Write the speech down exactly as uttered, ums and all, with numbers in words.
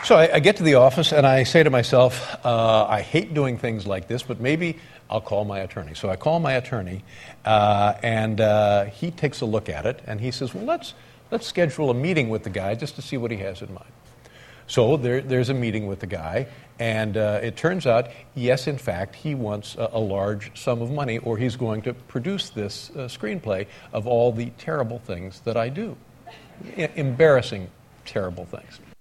So I, I get to the office and I say to myself, uh, I hate doing things like this, but maybe I'll call my attorney. So I call my attorney, uh, and uh, he takes a look at it, and he says, well, let's let's schedule a meeting with the guy just to see what he has in mind. So there, there's a meeting with the guy, and uh, it turns out, yes, in fact, he wants a, a large sum of money, or he's going to produce this uh, screenplay of all the terrible things that I do. I- embarrassing, terrible things.